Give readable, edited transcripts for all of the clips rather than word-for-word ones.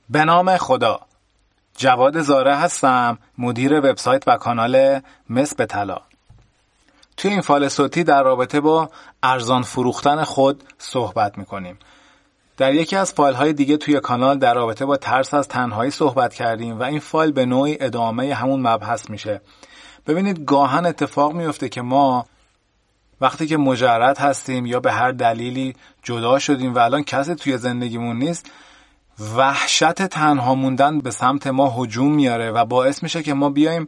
به نام خدا. جواد زاره هستم، مدیر وبسایت و کانال مس به طلا. توی این فایل صوتی در رابطه با ارزان فروختن خود صحبت میکنیم. در یکی از فایل های دیگه توی کانال در رابطه با ترس از تنهایی صحبت کردیم و این فایل به نوعی ادامه همون مبحث میشه. ببینید گاهن اتفاق میفته که ما وقتی که مجرد هستیم یا به هر دلیلی جدا شدیم و الان کسی توی زندگیمون نیست، وحشت تنها موندن به سمت ما هجوم میاره و باعث میشه که ما بیایم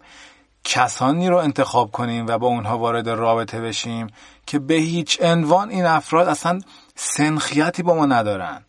کسانی رو انتخاب کنیم و با اونها وارد رابطه بشیم که به هیچ عنوان این افراد اصلا سنخیتی با ما ندارن.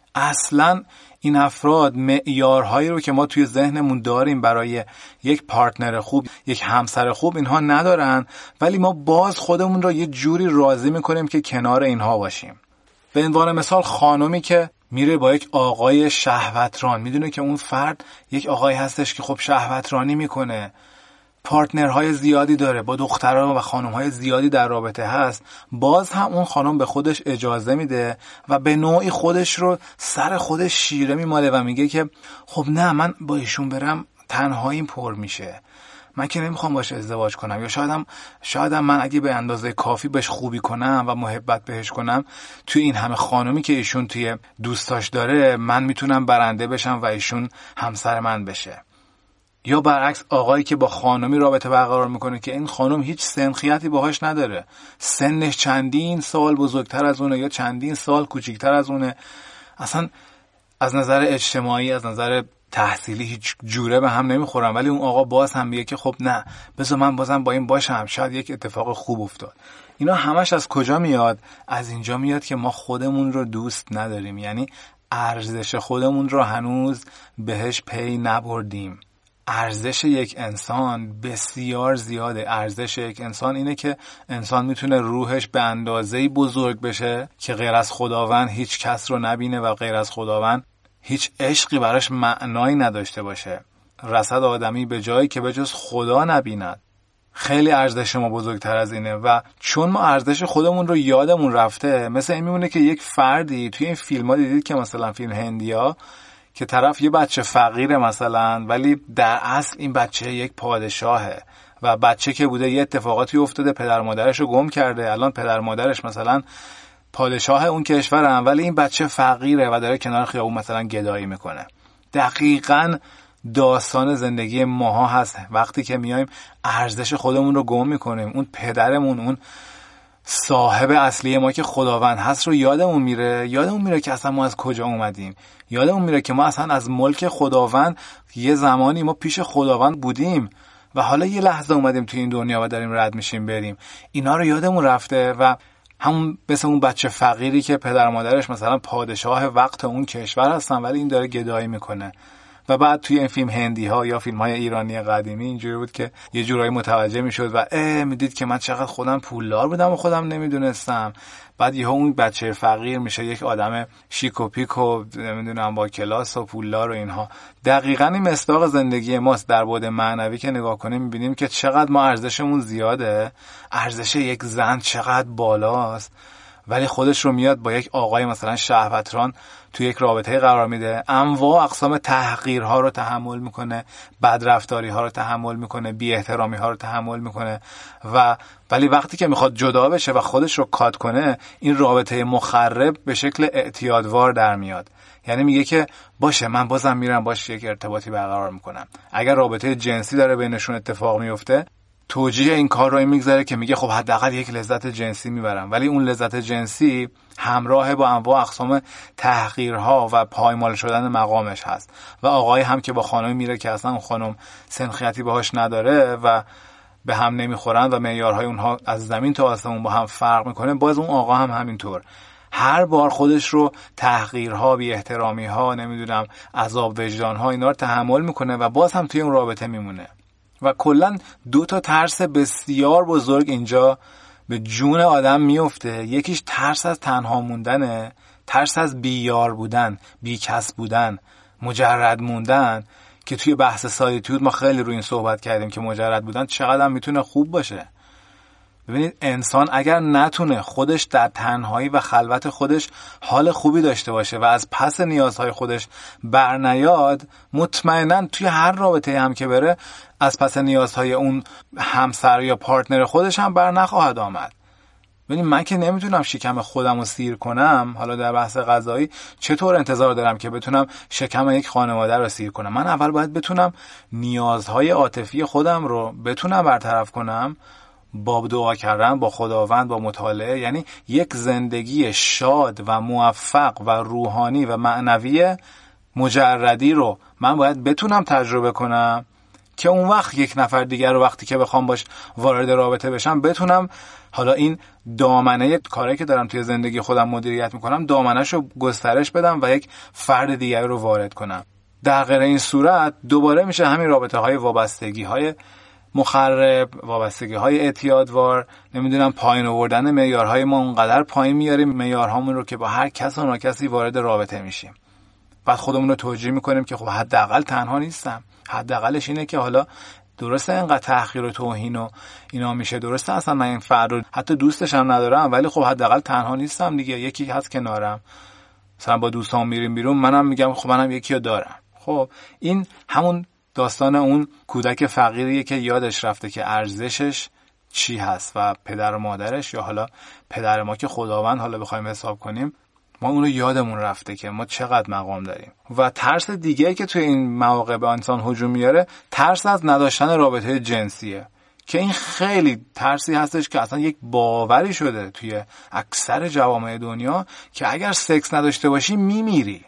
اصلا این افراد معیارهایی رو که ما توی ذهنمون داریم برای یک پارتنر خوب، یک همسر خوب، اینها ندارن، ولی ما باز خودمون رو یه جوری راضی میکنیم که کنار اینها باشیم. به عنوان مثال خانومی که میره با یک آقای شهوتران، میدونه که اون فرد یک آقای هستش که خب شهوترانی میکنه، پارتنرهای زیادی داره، با دخترها و خانمهای زیادی در رابطه هست، باز هم اون خانم به خودش اجازه میده و به نوعی خودش رو سر خودش شیره میماله و میگه که خب نه، من با ایشون برم تنهاییم پر میشه، من که نمیخوام باشه ازدواج کنم، یا شایدم من اگه به اندازه کافی بهش خوبی کنم و محبت بهش کنم، توی این همه خانمی که ایشون توی دوستاش داره، من میتونم برنده بشم و ایشون همسر من بشه. یا برعکس آقایی که با خانمی رابطه برقرار میکنه که این خانم هیچ سنخیتی باهاش نداره، سنش چندین سال بزرگتر از اونه یا چندین سال کوچیکتر از اونه، اصلا از نظر اجتماعی، از نظر تحصیلی هیچ جوره به هم نمیخورن، ولی اون آقا باز هم میگه که خب نه، بذار من بازم با این باشم، شاید یک اتفاق خوب افتاد. اینا همش از کجا میاد؟ از اینجا میاد که ما خودمون رو دوست نداریم، یعنی ارزش خودمون رو هنوز بهش پی نبردیم. ارزش یک انسان بسیار زیاده. ارزش یک انسان اینه که انسان میتونه روحش به اندازه‌ای بزرگ بشه که غیر از خداوند هیچ کس رو نبینه و غیر از خداوند هیچ عشقی براش معنایی نداشته باشه. رسد آدمی به جایی که به جز خدا نبیند. خیلی ارزش ما بزرگتر از اینه و چون ما ارزش خودمون رو یادمون رفته، مثل این میمونه که یک فردی توی این فیلم ها دیدید که مثلا فیلم هندیا که طرف یه بچه فقیره مثلا، ولی در اصل این بچه یک پادشاهه و بچه که بوده یه اتفاقاتی افتاده، پدر مادرش رو گم کرده، الان پدر مادرش مثلا پادشاه اون کشورن، ولی این بچه فقیره و داره کنار خیابون مثلا گدایی میکنه. دقیقاً داستان زندگی ماها هست. وقتی که میایم ارزش خودمون رو گم میکنیم، اون پدرمون، اون صاحب اصلی ما که خداوند هست رو یادمون میره که اصلا ما از کجا اومدیم، یادمون میره که ما اصلا از ملک خداوند یه زمانی ما پیش خداوند بودیم و حالا یه لحظه اومدیم توی این دنیا و داریم رد میشیم بریم. اینا رو یادمون رفته و همون مثل اون بچه فقیری که پدر مادرش مثلا پادشاه وقت اون کشور هستن ولی این داره گدایی میکنه. و بعد توی این فیلم هندی ها یا فیلم های ایرانی قدیمی اینجوری بود که یه جورایی متوجه میشد و میدید که من چقدر خودم پولدار بودم و خودم نمیدونستم. بعد یهو اون بچه فقیر میشه یک آدم شیک و پیک و نمیدونم با کلاس و پولدار و اینها. دقیقاً این مصداق زندگی ماست. در بعد معنوی که نگاه کنیم میبینیم که چقدر ما ارزشمون زیاده، ارزش یک زن چقدر بالاست، ولی خودش رو میاد با یک آقای مثلا شهوتران توی یک رابطه قرار میده، انواع اقسام تحقیرها رو تحمل میکنه، بدرفتاری ها رو تحمل میکنه، بی احترامی ها رو تحمل میکنه ولی وقتی که میخواد جدا بشه و خودش رو کات کنه، این رابطه مخرب به شکل اعتیادوار در میاد. یعنی میگه که باشه، من بازم میرم باش یک ارتباطی برقرار میکنم. اگر رابطه جنسی داره بینشون اتفاق میفته، توجیه این کار رو این میگذاره که میگه خب حداقل یک لذت جنسی میبرم، ولی اون لذت جنسی همراه با انواع اقسام تحقیرها و پایمال شدن مقامش هست. و آقای هم که با خانمی میره که اصلا اون خانم سنخیتی باهاش نداره و به هم نمیخورن و معیارهای اونها از زمین تا آسمون با هم فرق میکنه، باز اون آقا هم همینطور هر بار خودش رو تحقیرها، بی احترامیها، نمیدونم عذاب وجدانها، اینا رو تحمل میکنه و باز هم توی اون رابطه میمونه. و کلن 2 ترس بسیار بزرگ اینجا به جون آدم میفته. یکیش ترس از تنها موندنه، ترس از بی‌یار بودن، بی‌کس بودن، مجرد موندن، که توی بحث سالیتود ما خیلی روی این صحبت کردیم که مجرد بودن چقدر میتونه خوب باشه. ببینید انسان اگر نتونه خودش در تنهایی و خلوت خودش حال خوبی داشته باشه و از پس نیازهای خودش برنیاد، مطمئناً توی هر رابطه هم که بره از پس نیازهای اون همسر یا پارتنر خودش هم بر نخواهد آمد. ببین من که نمیتونم شکم خودم رو سیر کنم، حالا در بحث غذایی چطور انتظار دارم که بتونم شکم یک خانواده رو سیر کنم؟ من اول باید بتونم نیازهای عاطفی خودم رو بتونم برطرف کنم با دعا کردن، با خداوند، با مطالعه. یعنی یک زندگی شاد و موفق و روحانی و معنوی مجردی رو من باید بتونم تجربه کنم که اون وقت یک نفر دیگر رو وقتی که بخوام باش وارد رابطه بشم بتونم حالا این دامنه کاری که دارم توی زندگی خودم مدیریت میکنم دامنه‌شو گسترش بدم و یک فرد دیگر رو وارد کنم. در غیر این صورت دوباره میشه همین رابطه‌های وابستگی‌های مخرب، وابستگی‌های اعتیادوار، نمیدونم پایین آوردن معیارهای ما اونقدر پایین میاریم معیارهامون رو که با هر کس و ناکسی وارد رابطه میشیم. بعد خودمون رو توجیه میکنیم که خب حداقل تنها نیستم. حداقلش اینه که حالا درسته اینقدر تحقیر و توهین و اینا میشه، درسته اصلا من این فرد رو حتی دوستش هم ندارم، ولی خب حداقل تنها نیستم دیگه، یکی هست کنارم. مثلا با دوستام میریم بیرون، منم میگم خب منم یکی رو دارم. خب این همون داستان اون کودک فقیریه که یادش رفته که ارزشش چی هست و پدر و مادرش یا حالا پدر ما که خداوند حالا بخوایم حساب کنیم، ما اون رو یادمون رفته که ما چقدر مقام داریم. و ترس دیگه که توی این مواقع به انسان هجوم میاره ترس از نداشتن رابطه جنسیه که این خیلی ترسی هستش که اصلا یک باوری شده توی اکثر جوامع دنیا که اگر سکس نداشته باشی میمیری.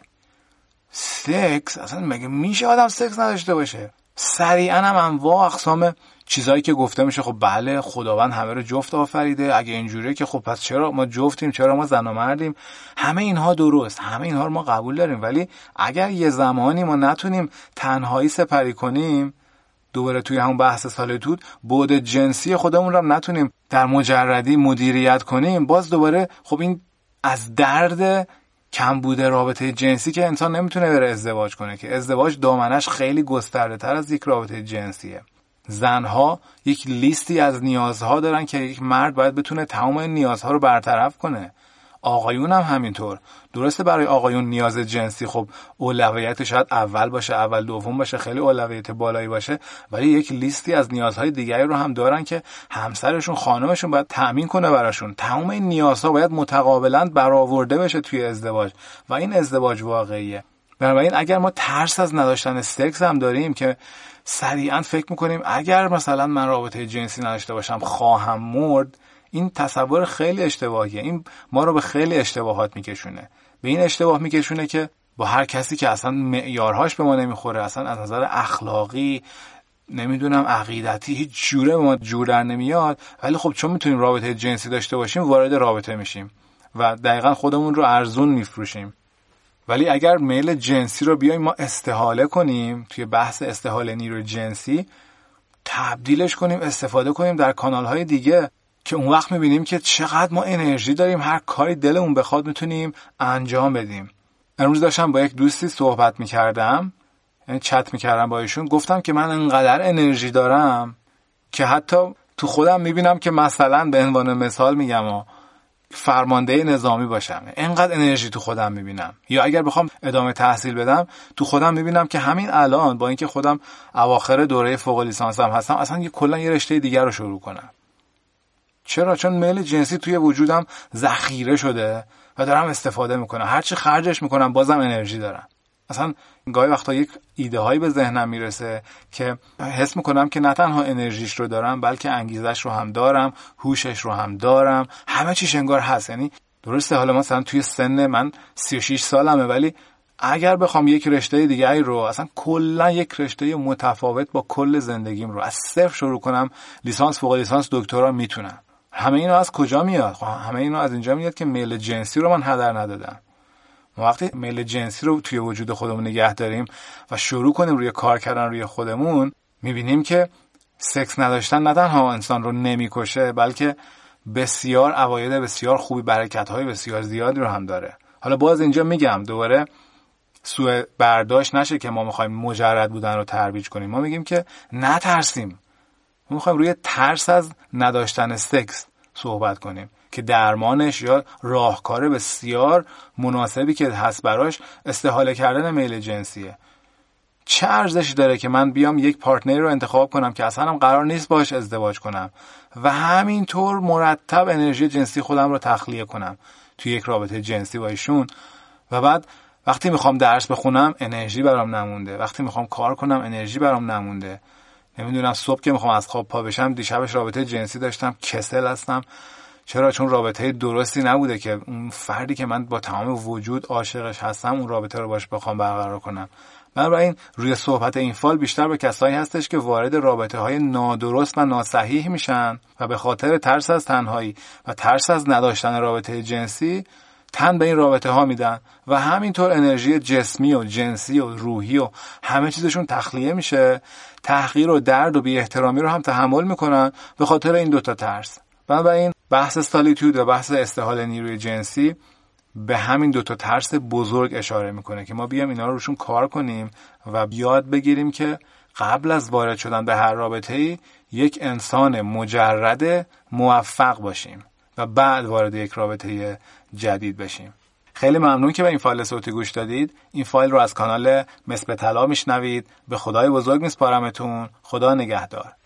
سکس اصلا مگه میشه آدم سکس نداشته باشه؟ سریعا هم انواع اقسام چیزایی که گفته میشه خب بله خداوند همه رو جفت آفریده، اگه اینجوریه که خب پس چرا ما جفتیم، چرا ما زن و مردیم، همه اینها درست، همه اینها رو ما قبول داریم، ولی اگر یه زمانی ما نتونیم تنهایی سپری کنیم، دوباره توی همون بحث سالیتود بعد جنسی خودمون رو نتونیم در مجردی مدیریت کنیم، باز دوباره خب این از درد کمبود رابطه جنسی که انسان نمیتونه بره ازدواج کنه، که ازدواج دامنش خیلی گسترده تر از یک رابطه جنسیه. زنها یک لیستی از نیازها دارن که یک مرد باید بتونه تمام این نیازها رو برطرف کنه. آقایون هم همینطور. درسته برای آقایون نیاز جنسی خب اولویت شاید اول باشه، اول دوم باشه، خیلی اولویت بالایی باشه، ولی یک لیستی از نیازهای دیگری رو هم دارن که همسرشون، خانمشون باید تأمین کنه براشون. تمام این نیازها باید متقابلا برآورده بشه توی ازدواج و این ازدواج واقعیه. بنابراین اگر ما ترس از نداشتن سکس هم داریم که سریعا فکر میکنیم اگر مثلا من رابطه جنسی نداشته باشم خواهم مرد، این تصور خیلی اشتباهیه. این ما رو به خیلی اشتباهات میکشونه. به این اشتباه میکشونه که با هر کسی که اصلا معیارهاش به ما نمیخوره، اصلا از نظر اخلاقی نمیدونم عقیدتی هیچ جوره به ما جور در نمیاد، ولی خب چون میتونیم رابطه جنسی داشته باشیم وارد رابطه میشیم و دقیقاً خودمون رو ارزون میفروشیم. ولی اگر میل جنسی رو بیایم ما استحاله کنیم، توی بحث استحاله نیروی جنسی تبدیلش کنیم، استفاده کنیم در کانال‌های دیگه، که اون وقت میبینیم که چقدر ما انرژی داریم، هر کاری دلمون بخواد میتونیم انجام بدیم. امروز داشتم با یک دوستی صحبت میکردم، یعنی چت میکردم با ایشون، گفتم که من انقدر انرژی دارم که حتی تو خودم میبینم که مثلا به عنوان مثال میگم فرمانده نظامی باشم، انقدر انرژی تو خودم میبینم. یا اگر بخوام ادامه تحصیل بدم تو خودم میبینم که همین الان با اینکه خودم اواخر دوره فوق لیسانسم هستم اصلا کلا یه رشته دیگر رو شروع کنم. چرا؟ چون میل جنسی توی وجودم ذخیره شده و دارم استفاده میکنم. هرچی خرجش میکنم بازم انرژی دارم. اصلا گاهی وقتا یک ایده هایی به ذهنم میرسه که حس میکنم که نه تنها انرژیش رو دارم بلکه انگیزش رو هم دارم، هوشش رو هم دارم، همه چیش انگار هست. یعنی درسته حالا مثلا توی سن من 36 سالمه، ولی اگر بخوام یک رشته دیگه رو، اصلا کلا یک رشته متفاوت با کل زندگیم رو از صفر شروع کنم، لیسانس، فوق لیسانس، دکترا، میتونم. همه اینا از کجا میاد؟ همه اینا از اینجا میاد که میل جنسی رو من هدر ندادم. ما وقتی میل جنسی رو توی وجود خودمون نگه داریم و شروع کنیم روی کار کردن روی خودمون، میبینیم که سکس نداشتن نه تنها انسان رو نمیکشه بلکه بسیار عواید بسیار خوبی، برکت‌های بسیار زیادی رو هم داره. حالا باز اینجا میگم دوباره سوء برداشت نشه که ما میخوایم مجرد بودن رو ترویج کنیم. ما میگیم که نترسیم، ما میخوایم روی ترس از نداشتن سکس صحبت کنیم که درمانش یا راهکار بسیار مناسبی که هست براش استحاله کردن میل جنسیه. چه ارزشی داره که من بیام یک پارتنری رو انتخاب کنم که اصلا هم قرار نیست باش ازدواج کنم و همینطور مرتب انرژی جنسی خودم رو تخلیه کنم توی یک رابطه جنسی با ایشون و بعد وقتی میخوام درس بخونم انرژی برام نمونده، وقتی میخوام کار کنم انرژی برام نمونده، نمیدونم صبح که میخوام از خواب پا بشم دیشبش رابطه جنسی داشتم کسل هستم. چرا؟ چون رابطه درستی نبوده که اون فردی که من با تمام وجود عاشقش هستم اون رابطه رو باش بخوام برقرار کنم. بنابراین روی صحبت این فال بیشتر به کسایی هستش که وارد رابطه های نادرست و ناصحیح میشن و به خاطر ترس از تنهایی و ترس از نداشتن رابطه جنسی تن به این رابطه ها میدن و همینطور انرژی جسمی و جنسی و روحی و همه چیزشون تخلیه میشه. تحقیر و درد و بی احترامی رو هم تحمل میکنن به خاطر این دوتا ترس. بنابراین بحث سالیتود و بحث استحاله نیروی جنسی به همین دوتا ترس بزرگ اشاره میکنه که ما بیام اینا رو روشون کار کنیم و یاد بگیریم که قبل از وارد شدن به هر رابطه‌ای یک انسان مجرد موفق باشیم و بعد وارد یک رابطه جدید بشیم. خیلی ممنون که به این فایل صوتی گوش دادید. این فایل رو از کانال مس به طلا میشنوید. به خدای بزرگ میسپارمتون. خدا نگهدار.